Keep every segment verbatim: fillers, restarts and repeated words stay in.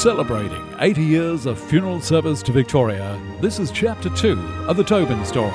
Celebrating eighty years of funeral service to Victoria, this is Chapter two of the Tobin story.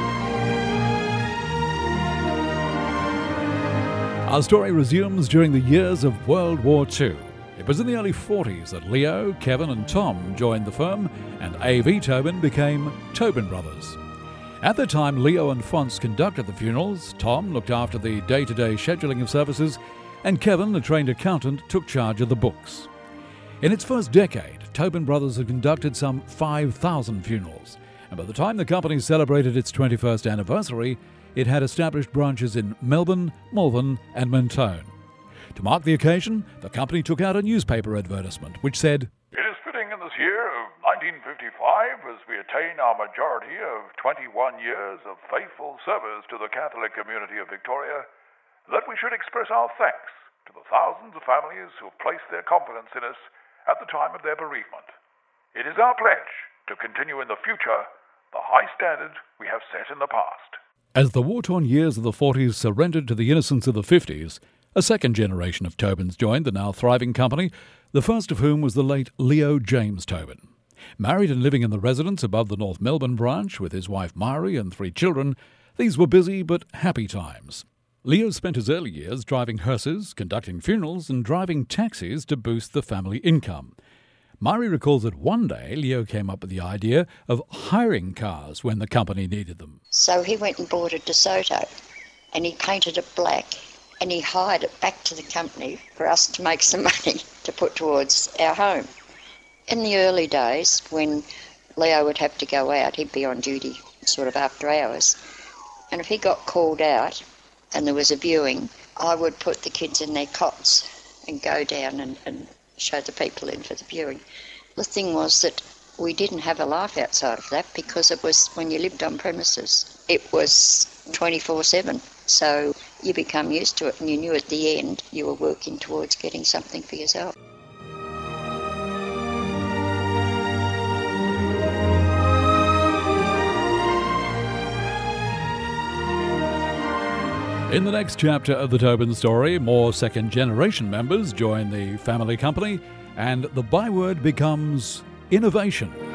Our story resumes during the years of World War Two. It was in the early forties that Leo, Kevin and Tom joined the firm and A V Tobin became Tobin Brothers. At the time, Leo and Phonse conducted the funerals, Tom looked after the day-to-day scheduling of services, and Kevin, a trained accountant, took charge of the books. In its first decade, Tobin Brothers had conducted some five thousand funerals, and by the time the company celebrated its twenty-first anniversary, it had established branches in Melbourne, Malvern and Mentone. To mark the occasion, the company took out a newspaper advertisement which said, "It is fitting in this year of nineteen fifty-five, as we attain our majority of twenty-one years of faithful service to the Catholic community of Victoria, that we should express our thanks to the thousands of families who have placed their confidence in us at the time of their bereavement. It is our pledge to continue in the future the high standard we have set in the past." As the war-torn years of the forties surrendered to the innocence of the fifties, a second generation of Tobins joined the now thriving company, the first of whom was the late Leo James Tobin. Married and living in the residence above the North Melbourne branch with his wife Mari and three children, these were busy but happy times. Leo spent his early years driving hearses, conducting funerals and driving taxis to boost the family income. Mari recalls that one day Leo came up with the idea of hiring cars when the company needed them. So he went and bought a DeSoto and he painted it black and he hired it back to the company for us to make some money to put towards our home. In the early days when Leo would have to go out, he'd be on duty sort of after hours, and if he got called out and there was a viewing, I would put the kids in their cots and go down and, and show the people in for the viewing. The thing was that we didn't have a life outside of that because it was, when you lived on premises, it was twenty-four seven. So you become used to it and you knew at the end you were working towards getting something for yourself. In the next chapter of the Tobin story, more second-generation members join the family company, and the byword becomes innovation.